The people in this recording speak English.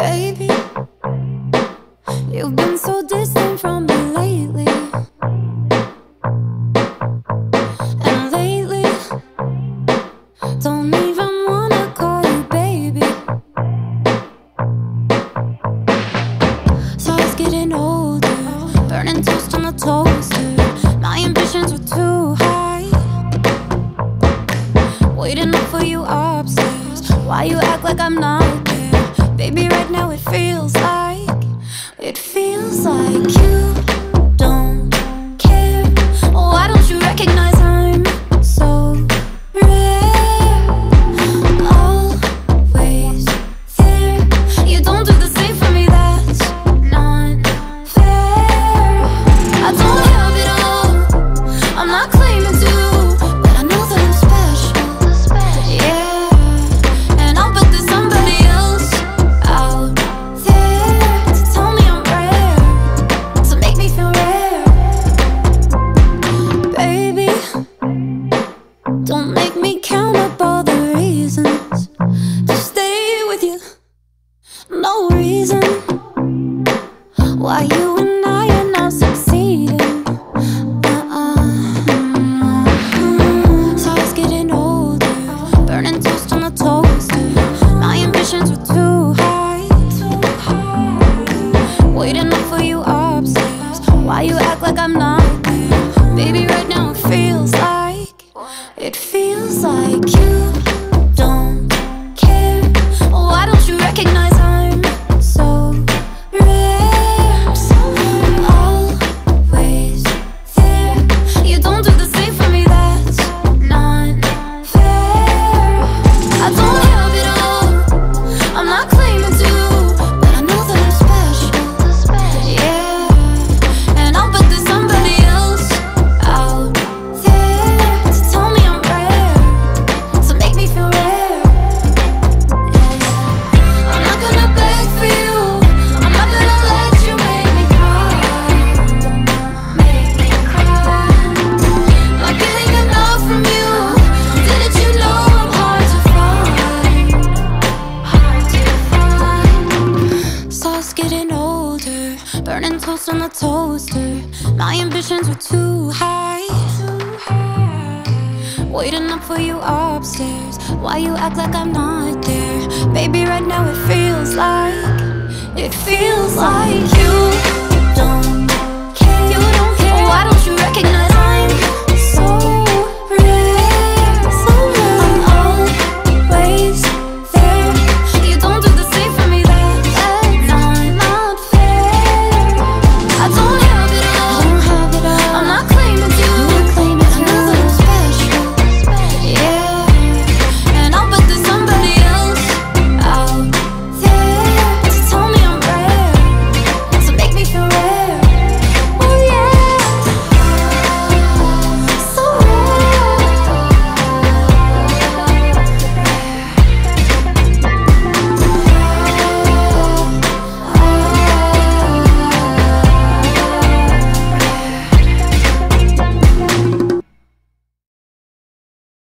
Baby, you've been so distant from me lately. And lately, don't even wanna call you baby. So I was getting older, burning toast on the toaster. My ambitions were too high, waiting up for you upstairs. Why you act like I'm not there? Baby, right now it feels like you don't care. Why don't you recognize I'm so rare? Always there. You don't do the same for me, that's not fair. I don't have it all, I'm not claiming to, but I know that I'm special. Yeah, and I'll bet there's somebody else out there to tell me I'm rare, to make me feel rare. Baby, don't make me count up all the reasons to stay with you. No reason why you and I are not succeeding. So I was getting older, burning toast on the toaster. My ambitions were too high, waiting up for you upstairs. Why you act like I'm not there? Baby, right now it feels like you don't care. Why don't you recognize I'm so rare? Always there. You don't do the same for me, that's not fair. I don't have it all, I'm not claiming to, but I know that I'm special. Yeah, and I'll bet there's somebody else out there to tell me I'm rare, to make me feel rare. I'm not gonna beg for you, I'm not gonna let you make me cry, make me cry. Not getting enough from you, didn't you know I'm hard to find, hard to find. So I was getting older, burning toast on the toaster. My ambitions were too high, waiting up for you upstairs. Why you act like I'm not there? Baby, right now it feels like you don't care. You don't care. Why don't you recognize